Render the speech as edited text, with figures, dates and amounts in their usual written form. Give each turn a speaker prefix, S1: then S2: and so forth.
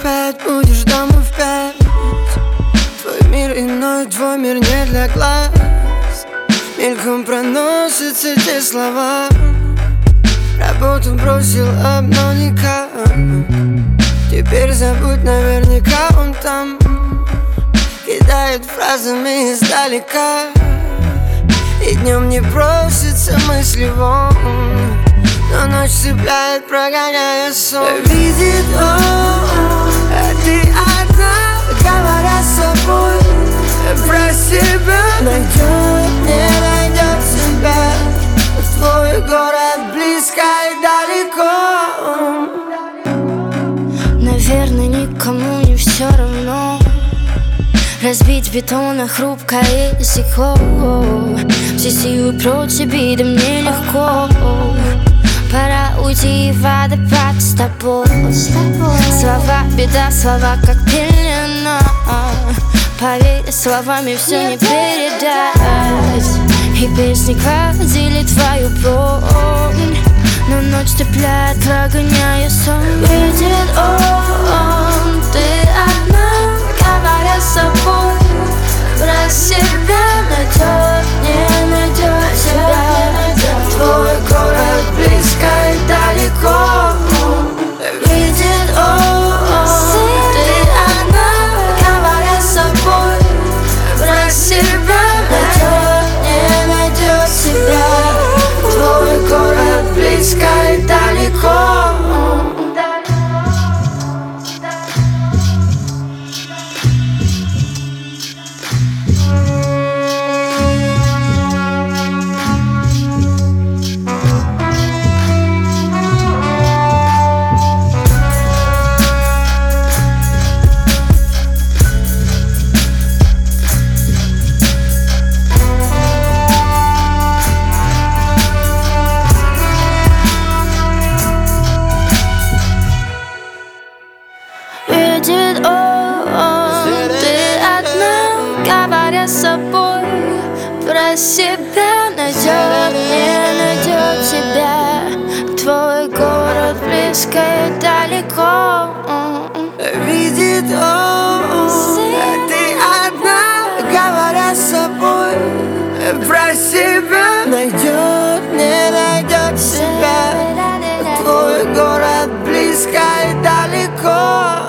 S1: опять будешь дома в 5. Твой мир иной, твой мир не для глаз. Мельком проносятся те слова. Работу бросил, но никак. Теперь забудь, наверняка он там. Кидает фразами издалека. И днем не просится мысли вон, но ночь цепляет, прогоняя сон. Видит он, а ты одна, говоря с собой про себя. Найдет, не найдет себя. Твой город близко и далеко.
S2: Наверное, никому не все равно. Разбить бетон, а хрупкое стекло. Все силы против, да мне легко. Пора уйти в водопад с тобой. Слова беда, слова как пелена. Поверь, словами все не передать. И песни гладили твою бронь, но ночь цепляет, прогоняя сон. Видит он, ты одна, говоря с собой про себя. Найдет, не найдет тебя. Твой город близко и далеко. Видит он, ты одна, говоря с собой про себя. Найдет, не найдет тебя. Твой город близко и далеко. Видит он, ты одна, говоря с собой про себя. Найдет, не найдет тебя. Твой город близко и далеко.
S1: Видит он, а ты одна, говоря с собой про себя. Найдет, не найдет себя. Твой город близко и далеко.